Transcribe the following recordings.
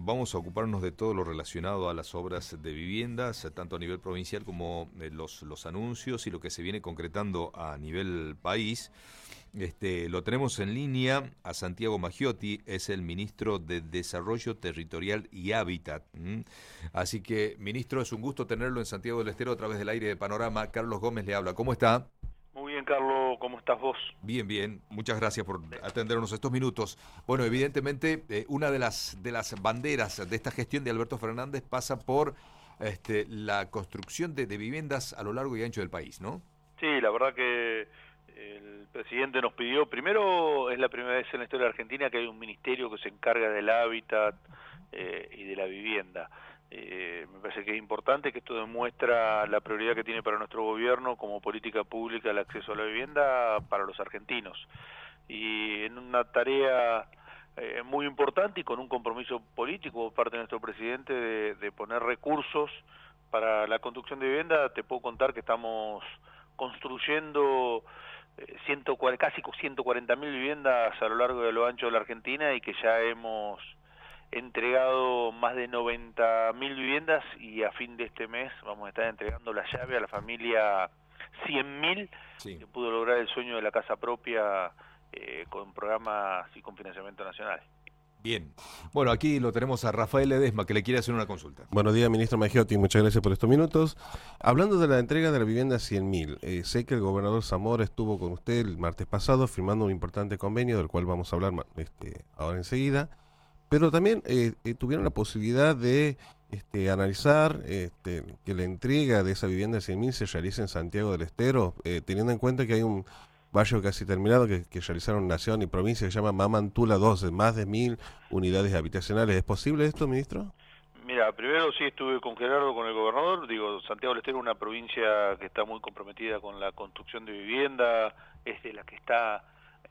vamos a ocuparnos de todo lo relacionado a las obras de viviendas, tanto a nivel provincial como los anuncios y lo que se viene concretando a nivel país. Lo tenemos en línea a Santiago Maggiotti, es el ministro de Desarrollo Territorial y Hábitat. Así que, ministro, es un gusto tenerlo en Santiago del Estero a través del aire de Panorama. Carlos Gómez le habla. ¿Cómo está? Muy bien, Carlos, ¿cómo estás vos? Bien, bien. Muchas gracias por atendernos estos minutos. Bueno, evidentemente, una de las banderas de esta gestión de Alberto Fernández pasa por la construcción de viviendas a lo largo y ancho del país, ¿no? Sí, la verdad que el presidente nos pidió, primero es la primera vez en la historia de Argentina que hay un ministerio que se encarga del hábitat y de la vivienda. Me parece que es importante, que esto demuestra la prioridad que tiene para nuestro gobierno como política pública el acceso a la vivienda para los argentinos. Y en una tarea muy importante y con un compromiso político por parte de nuestro presidente de poner recursos para la construcción de vivienda, te puedo contar que estamos construyendo casi 140.000 viviendas a lo largo y a lo ancho de la Argentina y que ya hemos entregado más de 90.000 viviendas y a fin de este mes vamos a estar entregando la llave a la familia 100.000 Sí. que pudo lograr el sueño de la casa propia con programas y con financiamiento nacional. Bien. Bueno, aquí lo tenemos a Rafael Ledesma, que le quiere hacer una consulta. Buenos días, ministro Maggiotti, muchas gracias por estos minutos. Hablando de la entrega de la vivienda 100.000, sé que el gobernador Zamora estuvo con usted el martes pasado firmando un importante convenio, del cual vamos a hablar ahora enseguida, pero también tuvieron la posibilidad de analizar que la entrega de esa vivienda 100.000 se realice en Santiago del Estero, teniendo en cuenta que hay un barrio casi terminado que realizaron Nación y Provincia que se llama Mamantula 12, más de 1.000 unidades habitacionales. ¿Es posible esto, ministro? Mira, primero sí estuve con Gerardo, con el gobernador. Santiago del Estero es una provincia que está muy comprometida con la construcción de vivienda, es de la que está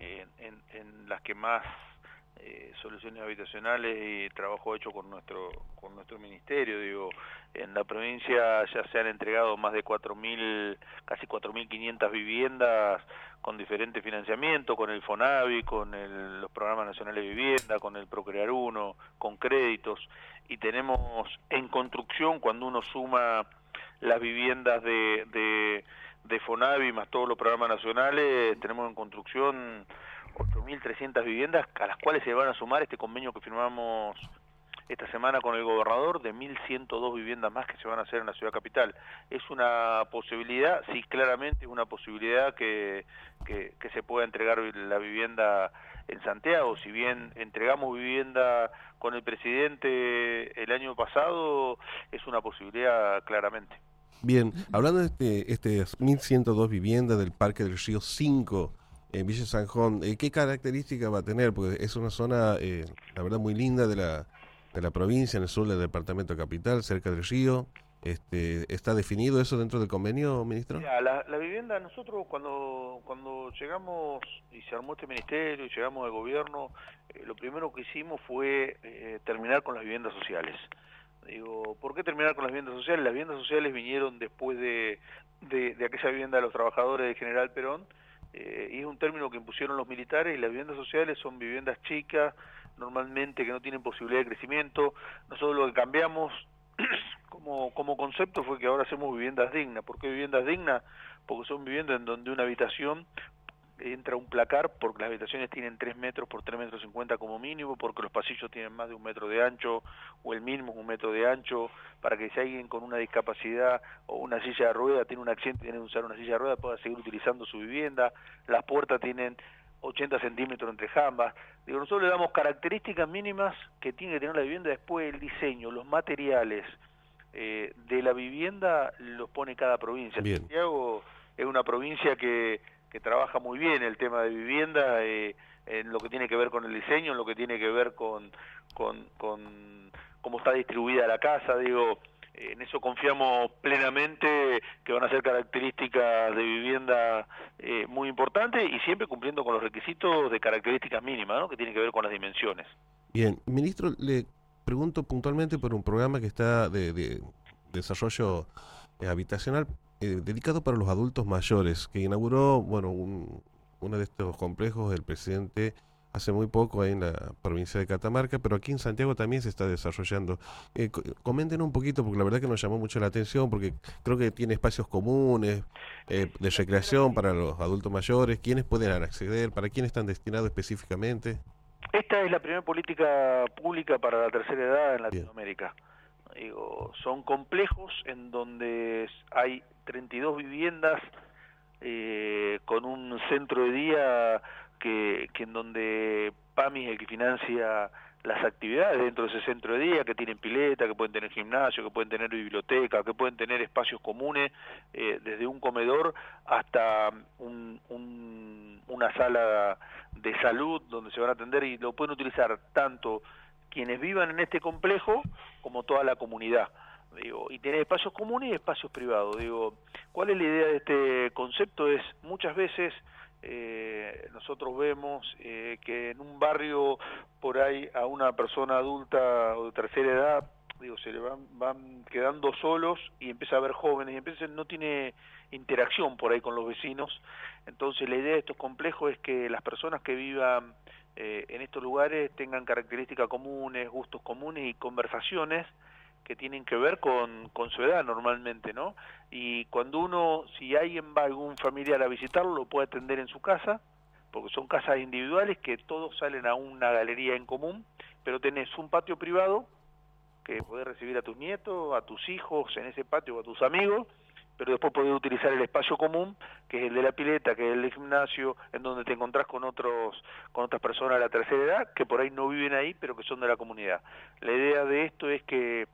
en las que más soluciones habitacionales y trabajo hecho con nuestro ministerio. En la provincia ya se han entregado más de 4.000, casi 4.500 viviendas con diferentes financiamientos, con el FONAVI, con los programas nacionales de vivienda, con el Procrear 1, con créditos, y tenemos en construcción, cuando uno suma las viviendas de FONAVI más todos los programas nacionales, tenemos en construcción 8.300 viviendas, a las cuales se van a sumar este convenio que firmamos esta semana con el gobernador de 1.102 viviendas más que se van a hacer en la ciudad capital. Es una posibilidad, sí, claramente es una posibilidad que se pueda entregar la vivienda en Santiago. Si bien entregamos vivienda con el presidente el año pasado, es una posibilidad claramente. Bien, hablando de 1.102 viviendas del Parque del Río 5, en Villa Sanjón, ¿qué características va a tener? Porque es una zona, la verdad, muy linda de la provincia, en el sur del departamento capital, cerca del río. ¿Está definido eso dentro del convenio, ministro? Mira, la vivienda, nosotros cuando llegamos y se armó este ministerio y llegamos al gobierno, lo primero que hicimos fue terminar con las viviendas sociales. ¿Por qué terminar con las viviendas sociales? Las viviendas sociales vinieron después de aquella vivienda de los trabajadores de General Perón, y es un término que impusieron los militares, y las viviendas sociales son viviendas chicas, normalmente que no tienen posibilidad de crecimiento. Nosotros lo que cambiamos como concepto fue que ahora hacemos viviendas dignas. ¿Por qué viviendas dignas? Porque son viviendas en donde una habitación entra un placar, porque las habitaciones tienen 3 metros por 3 metros 50 como mínimo, porque los pasillos tienen más de 1 metro de ancho, o el mínimo es 1 metro de ancho, para que si alguien con una discapacidad o una silla de rueda tiene un accidente y tiene que usar una silla de rueda, pueda seguir utilizando su vivienda. Las puertas tienen 80 centímetros entre jambas. Nosotros le damos características mínimas que tiene que tener la vivienda. Después el diseño, los materiales de la vivienda los pone cada provincia. Bien. Santiago es una provincia que trabaja muy bien el tema de vivienda, en lo que tiene que ver con el diseño, en lo que tiene que ver con cómo está distribuida la casa. En eso confiamos plenamente, que van a ser características de vivienda muy importantes, y siempre cumpliendo con los requisitos de características mínimas, ¿no?, que tienen que ver con las dimensiones. Bien, ministro, le pregunto puntualmente por un programa que está de desarrollo habitacional dedicado para los adultos mayores, que inauguró, uno de estos complejos el presidente hace muy poco ahí en la provincia de Catamarca, pero aquí en Santiago también se está desarrollando. Comenten un poquito, porque la verdad que nos llamó mucho la atención, porque creo que tiene espacios comunes de recreación para los adultos mayores. ¿Quiénes pueden acceder? ¿Para quién están destinados específicamente? Esta es la primera política pública para la tercera edad en Bien. Latinoamérica. Digo, son complejos en donde hay 32 viviendas con un centro de día que en donde PAMI es el que financia las actividades dentro de ese centro de día, que tienen pileta, que pueden tener gimnasio, que pueden tener biblioteca, que pueden tener espacios comunes, desde un comedor hasta una sala de salud donde se van a atender, y lo pueden utilizar tanto quienes vivan en este complejo como toda la comunidad. Digo, y tiene espacios comunes y espacios privados. Digo, ¿cuál es la idea de este concepto? Es muchas veces nosotros vemos que en un barrio por ahí a una persona adulta o de tercera edad, digo, se le van quedando solos y empieza a ver jóvenes y empieza, no tiene interacción por ahí con los vecinos. Entonces la idea de estos complejos es que las personas que vivan en estos lugares tengan características comunes, gustos comunes y conversaciones que tienen que ver con su edad normalmente, ¿no? Y cuando uno, si alguien va, algún familiar a visitarlo, lo puede atender en su casa, porque son casas individuales que todos salen a una galería en común, pero tenés un patio privado que podés recibir a tus nietos, a tus hijos en ese patio o a tus amigos, pero después podés utilizar el espacio común, que es el de la pileta, que es el del gimnasio, en donde te encontrás con otras personas de la tercera edad, que por ahí no viven ahí, pero que son de la comunidad. La idea de esto es que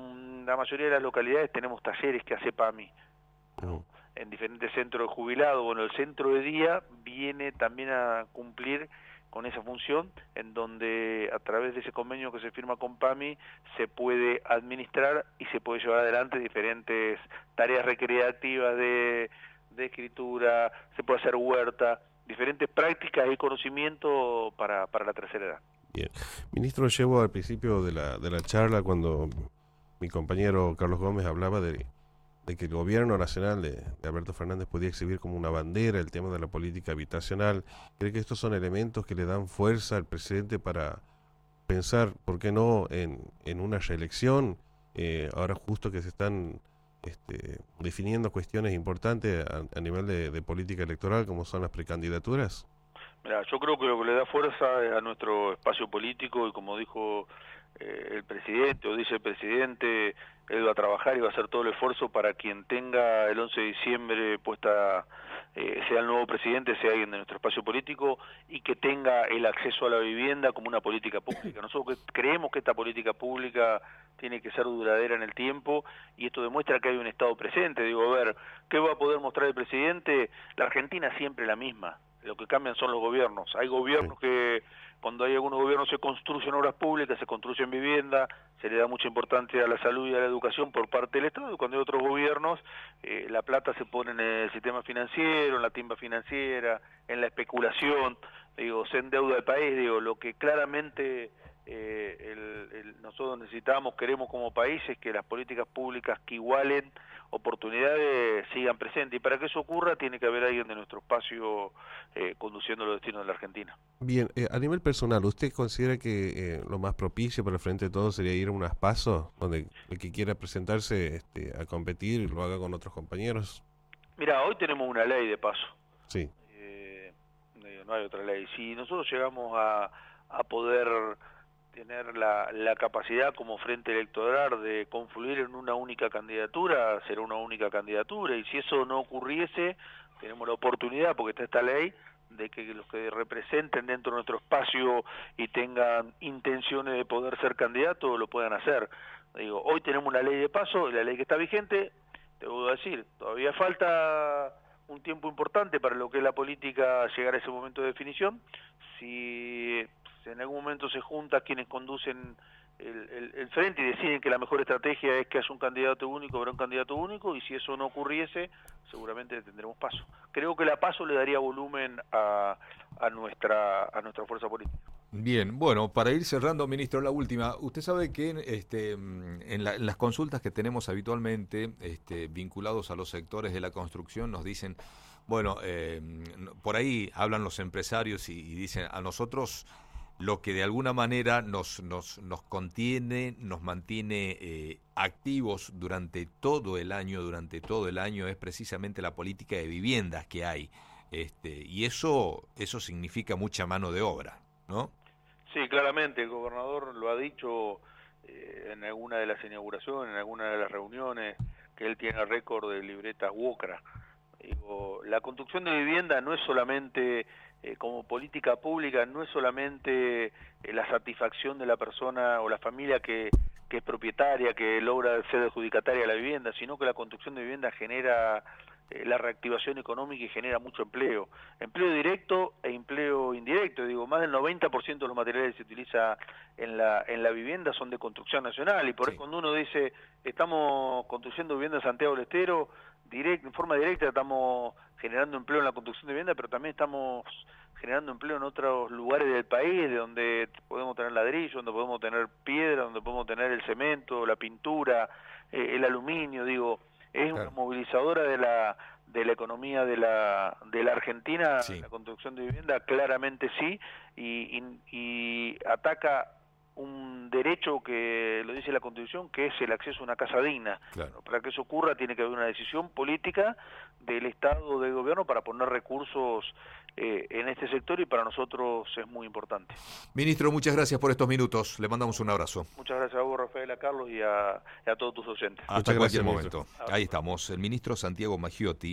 la mayoría de las localidades tenemos talleres que hace PAMI, ¿no? En diferentes centros de jubilados. Bueno, el centro de día viene también a cumplir con esa función, en donde a través de ese convenio que se firma con PAMI se puede administrar y se puede llevar adelante diferentes tareas recreativas de escritura, se puede hacer huerta, diferentes prácticas y conocimiento para la tercera edad. Bien. Ministro, llevo al principio de la charla cuando mi compañero Carlos Gómez hablaba de que el gobierno nacional de Alberto Fernández podía exhibir como una bandera el tema de la política habitacional. ¿Cree que estos son elementos que le dan fuerza al presidente para pensar, por qué no, en una reelección? Ahora justo que se están definiendo cuestiones importantes a nivel de política electoral, como son las precandidaturas. Mira, yo creo que lo que le da fuerza es a nuestro espacio político, y como dijo el presidente o dice el presidente, él va a trabajar y va a hacer todo el esfuerzo para quien tenga el 11 de diciembre puesta, sea el nuevo presidente, sea alguien de nuestro espacio político, y que tenga el acceso a la vivienda como una política pública. Nosotros creemos que esta política pública tiene que ser duradera en el tiempo, y esto demuestra que hay un Estado presente. Digo, a ver, ¿qué va a poder mostrar el presidente? La Argentina siempre es la misma. Lo que cambian son los gobiernos. Hay gobiernos que, cuando hay algunos gobiernos, se construyen obras públicas, se construyen vivienda, se le da mucha importancia a la salud y a la educación por parte del Estado, y cuando hay otros gobiernos, la plata se pone en el sistema financiero, en la timba financiera, en la especulación, digo, se endeuda el país. Digo, lo que claramente nosotros necesitamos, queremos como país, es que las políticas públicas que igualen oportunidades sigan presentes, y para que eso ocurra tiene que haber alguien de nuestro espacio conduciendo los destinos de la Argentina. Bien, a nivel personal, ¿usted considera que lo más propicio para el Frente de Todos sería ir a unas PASO, donde el que quiera presentarse a competir lo haga con otros compañeros? Mira, hoy tenemos una ley de PASO. Sí. No hay otra ley. Si nosotros llegamos a poder tener la capacidad como frente electoral de confluir en una única candidatura, será una única candidatura, y si eso no ocurriese, tenemos la oportunidad, porque está esta ley, de que los que representen dentro de nuestro espacio y tengan intenciones de poder ser candidatos, lo puedan hacer. Digo, hoy tenemos una ley de PASO, la ley que está vigente. Te voy a decir, todavía falta un tiempo importante para lo que es la política llegar a ese momento de definición. Si en algún momento se juntan quienes conducen el frente y deciden que la mejor estrategia es que haya un candidato único, habrá un candidato único, y si eso no ocurriese, seguramente tendremos PASO. Creo que la PASO le daría volumen a nuestra fuerza política. Bien, bueno, para ir cerrando, ministro, la última. Usted sabe que en las consultas que tenemos habitualmente vinculados a los sectores de la construcción nos dicen, Bueno, por ahí hablan los empresarios y dicen a nosotros lo que de alguna manera nos contiene, nos mantiene activos durante todo el año es precisamente la política de viviendas que hay. Y eso significa mucha mano de obra, ¿no? Sí, claramente, el gobernador lo ha dicho en alguna de las inauguraciones, en alguna de las reuniones, que él tiene récord de libretas UOCRA. Digo, la construcción de vivienda no es solamente, como política pública, no es solamente la satisfacción de la persona o la familia que es propietaria, que logra ser adjudicataria de la vivienda, sino que la construcción de vivienda genera la reactivación económica y genera mucho empleo directo e empleo indirecto. Digo, más del 90% de los materiales que se utiliza en la vivienda son de construcción nacional, y por eso cuando uno dice estamos construyendo vivienda en Santiago del Estero, en forma directa estamos generando empleo en la construcción de vivienda, pero también estamos generando empleo en otros lugares del país, de donde podemos tener ladrillo, donde podemos tener piedra, donde podemos tener el cemento, la pintura, el aluminio. Digo, es una movilizadora de la economía de la Argentina, la construcción de vivienda, claramente sí, y ataca un derecho que lo dice la Constitución, que es el acceso a una casa digna. Claro. Para que eso ocurra tiene que haber una decisión política del Estado o del gobierno para poner recursos en este sector, y para nosotros es muy importante. Ministro, muchas gracias por estos minutos. Le mandamos un abrazo. Muchas gracias a vos, Rafael, a Carlos y a todos tus oyentes. Hasta cualquier momento. Ahí estamos, el ministro Santiago Maggiotti.